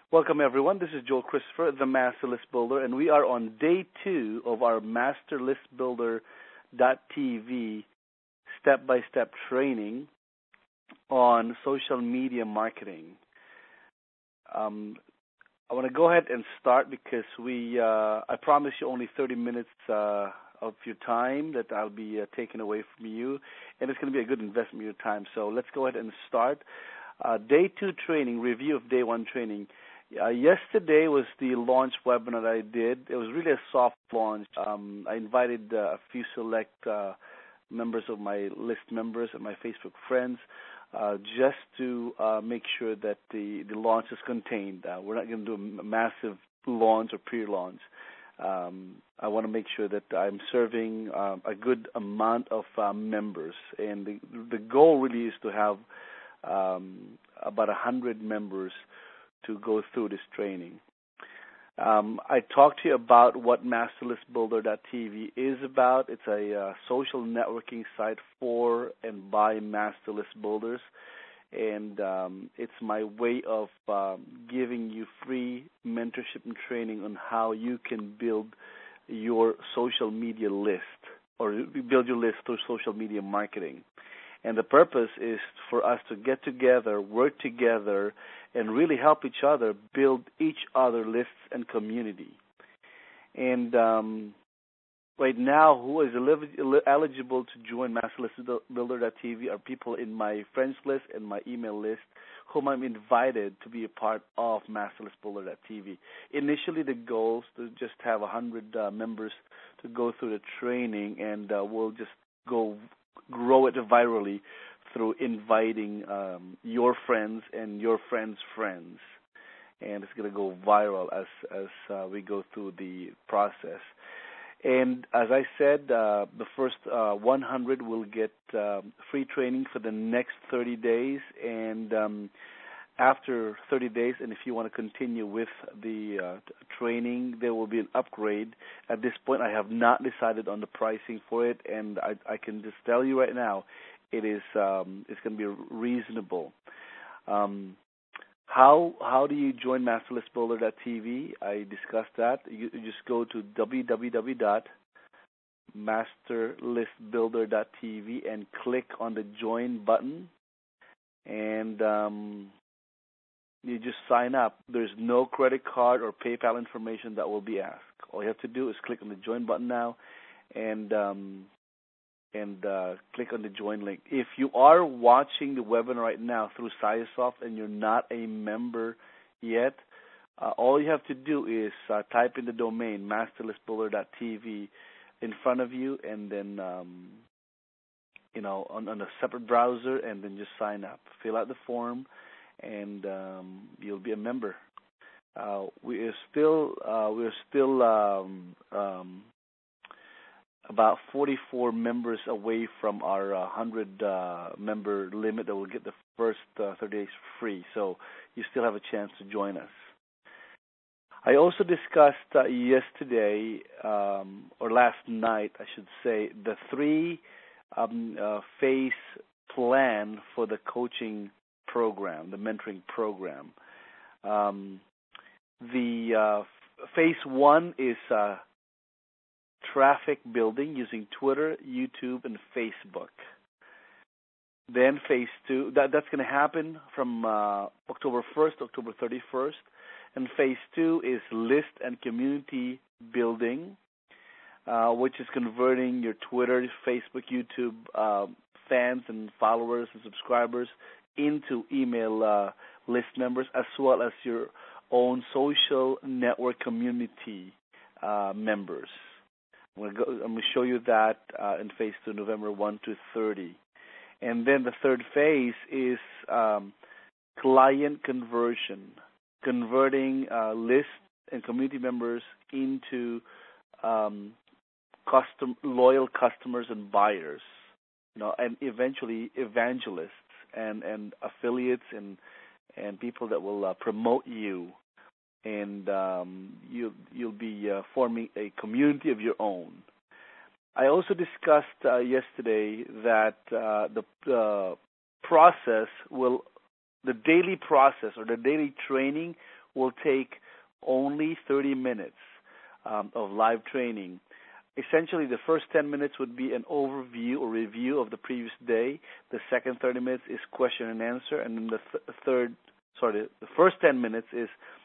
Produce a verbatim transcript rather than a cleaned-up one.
Welcome, everyone. This is Joel Christopher, the Master List Builder, and we are on day two of our Master List Builder dot T V step-by-step training on social media marketing. Um, I want to go ahead and start because we, uh, I promise you only thirty minutes uh, of your time that I'll be uh, taking away from you, and it's going to be a good investment of your time. So let's go ahead and start. Uh, day two training, review of day one training. Uh, yesterday was the launch webinar that I did. It was really a soft launch. Um, I invited uh, a few select uh, members of my list members and my Facebook friends uh, just to uh, make sure that the, the launch is contained. Uh, we're not going to do a massive launch or pre-launch. Um, I want to make sure that I'm serving uh, a good amount of uh, members. And the, the goal really is to have um, about one hundred members to go through this training. Um, I talked to you about what Master List Builder dot T V is about. It's a uh, social networking site for and by Master List Builders, and um, it's my way of um, giving you free mentorship and training on how you can build your social media list or build your list through social media marketing. And the purpose is for us to get together, work together, and really help each other build each other lists and community. And um, right now, who is eligible to join Master List Builder dot T V are people in my friends list and my email list whom I'm invited to be a part of Master List Builder dot T V. Initially, the goal is to just have one hundred uh, members to go through the training, and uh, we'll just go grow it virally through inviting um, your friends and your friends' friends, and it's going to go viral as as uh, we go through the process. And as I said, uh, the first uh, one hundred will get um, free training for the next thirty days, and um, after thirty days, and if you want to continue with the uh, training, there will be an upgrade. At this point, I have not decided on the pricing for it, and I, I can just tell you right now, it is um, it's going to be reasonable. Um, how how do you join Master List Builder dot T V? I discussed that. You, you just go to w w w dot Master List Builder dot T V and click on the join button, and um, you just sign up. There's no credit card or PayPal information that will be asked. All you have to do is click on the join button now, and um, and uh, click on the join link. If you are watching the webinar right now through Siasoft and you're not a member yet, uh, all you have to do is uh, type in the domain Master List Builder dot T V in front of you, and then um, you know on, on a separate browser, and then just sign up. Fill out the form, and um, you'll be a member. Uh, we are still uh, we're still um, um, about forty-four members away from our uh, one hundred uh, member limit that will get the first uh, thirty days free. So you still have a chance to join us. I also discussed uh, yesterday, um, or last night, I should say, the three um, uh, phase plan for the coaching program, the mentoring program. Um, the uh, phase one is uh, traffic building using Twitter, YouTube, and Facebook. Then phase two, that, that's going to happen from uh, October first, October thirty-first. And phase two is list and community building, uh, which is converting your Twitter, Facebook, YouTube uh, fans and followers and subscribers into email uh, list members, as well as your own social network community uh, members. I'm going, to go, I'm going to show you that uh, in phase two, November first to thirty. And then the third phase is um, client conversion, converting uh, list and community members into um, custom, loyal customers and buyers, you know, and eventually evangelists and, and affiliates and and people that will uh, promote you, and um, you you'll be uh, forming a community of your own. I also discussed uh, yesterday that uh, the uh, process will, the daily process or the daily training will take only thirty minutes um, of live training. Essentially, the first ten minutes would be an overview or review of the previous day. The second thirty minutes is question and answer, and then the th- third, sorry, the first ten minutes is